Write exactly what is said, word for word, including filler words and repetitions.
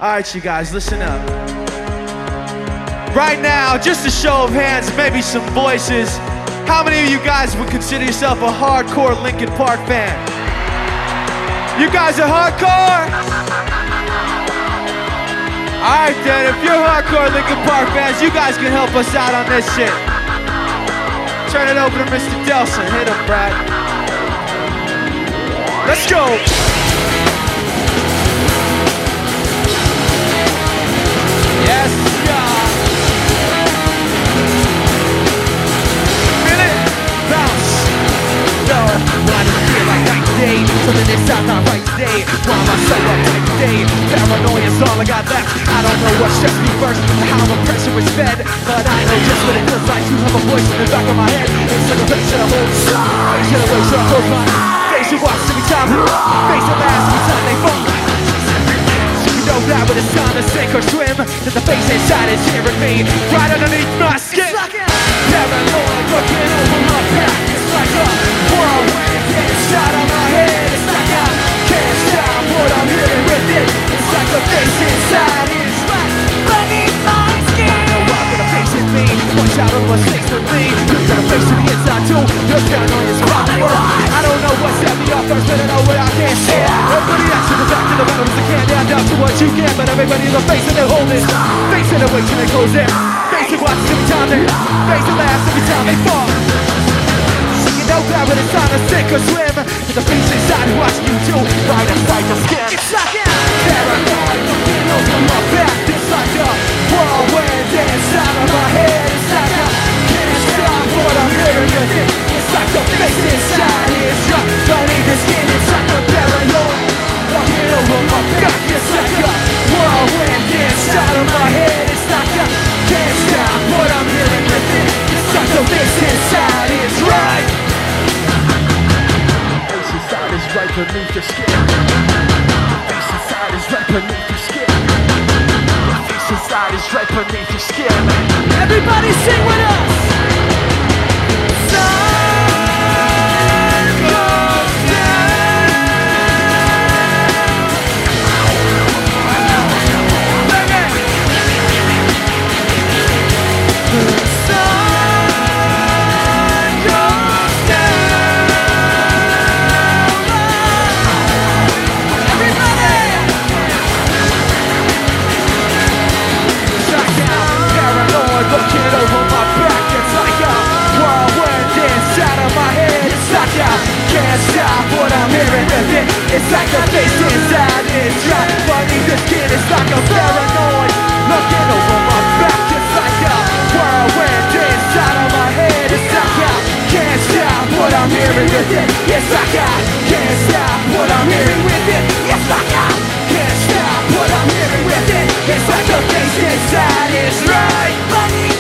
Alright, you guys, listen up. Right now, just a show of hands, maybe some voices. How many of you guys would consider yourself a hardcore Linkin Park fan? You guys are hardcore? Alright then, if you're hardcore Linkin Park fans, you guys can help us out on this shit. Turn it over to Mister Delson. Hit him, Brad. Let's go! Yes, God! Feel it? Bounce! No, why does it feel like night and day? Something inside not right today. Why am I so uptight today? Paranoia's all I got left. I don't know what stressed me first or how the pressure was fed, but I know just what it feels like to have a voice in the back of my head. It's like a face that I hold. Face that I wait till I close my eyes. Face you watch every time. Face that laughs every time they fall. So you know that when it's time to sink or swim, that the face inside is hearing me right underneath my skin. Paranoid looking over my back. It's like a whirlwind inside of my head. It's like I can't stop what I'm hearing with it. It's like the face inside is right beneath my skin. I know I'm gonna face it me. Watch out on what sticks with me. You're gonna face it the inside too. Your paranoia's probably right. I don't know what set me off first, but I know what I can't stand. Everybody acts to the back to the bottom as they can. Down down to what you can, but everybody in the face and they're holding. Face and they're waiting, they close in. Face and watch every time they face and laughs every time they fall. You know that when it's time to sink or swim, that the face inside is watching you too, right inside your skin. It's like a paranoid looking over my back. It's like a whirlwind inside of my head. It's like I can't stop what I'm hearing with it. It's like the face inside is right beneath the skin. It's like a paranoid looking over my back. It's like a whirlwind inside of my head. It's like I can't stop what I'm hearing with it. It's like the face inside is right. Face inside is right beneath your skin. Face inside is right beneath your skin. Face inside is right beneath your skin. Everybody sing with us. Sun goes down. The sun goes down. Everybody. It's like I'm paranoid looking over my back. It's like a whirlwind inside of my head. It's like I can't stop what I'm hearing with it. It's like the face inside is right beneath the skin. It's like a paranoid looking over my back. It's like a whirlwind inside of my head. It's like I can't stop what I'm hearing with it. It's like I can't stop what I'm hearing with it. It's like I can't stop what I'm hearing with it. It's like the face inside is right beneath